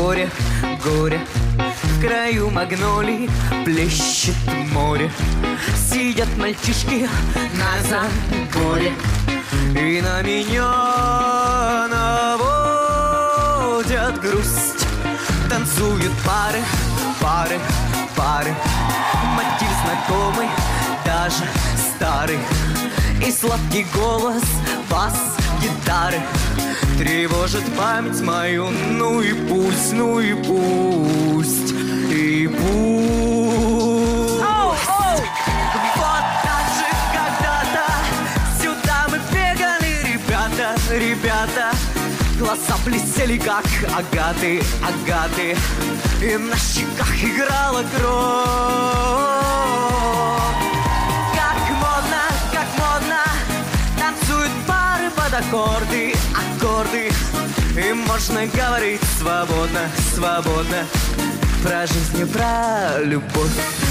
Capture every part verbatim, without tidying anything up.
горе, горе. В краю магнолий плещет море. Сидят мальчишки на заборе и на меня наводят грусть. Танцуют пары, пары, пары. Мотив знакомый, даже старый. И сладкий голос бас-гитары тревожит память мою. Ну и пусть, ну и пусть, и пусть. Oh, oh. Вот так же когда-то сюда мы бегали, ребята, ребята. Глаза блестели, как агаты, агаты. И на щеках играла кровь. Как модно, как модно танцуют пары под аккорды, аккорды. И можно говорить свободно, свободно про жизнь и про любовь.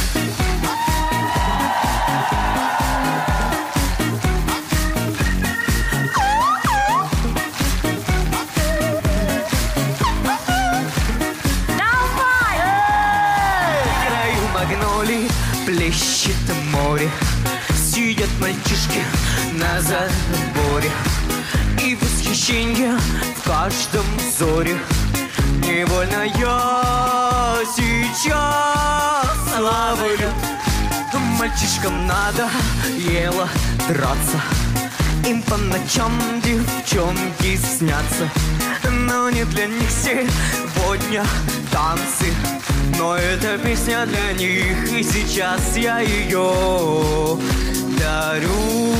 Плещет море, сидят мальчишки на заборе. И восхищение в каждом взоре. Невольно я сейчас ловлю. Мальчишкам надо ело драться. Им по ночам девчонки снятся. Но не для них сегодня танцы. Но эта песня для них, и сейчас я ее дарю.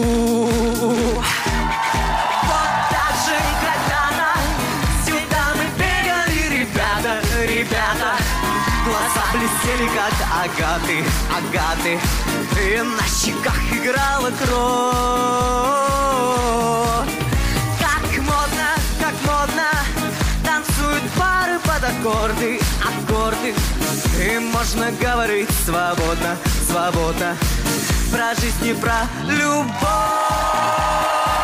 Вот так же когда-то сюда мы бегали, ребята, ребята. Глаза блестели, как агаты, агаты. И на щеках играла кровь. Как модно, как модно танцуют пары под аккорды, аккорды. И можно говорить свободно, свободно про жизнь и про любовь.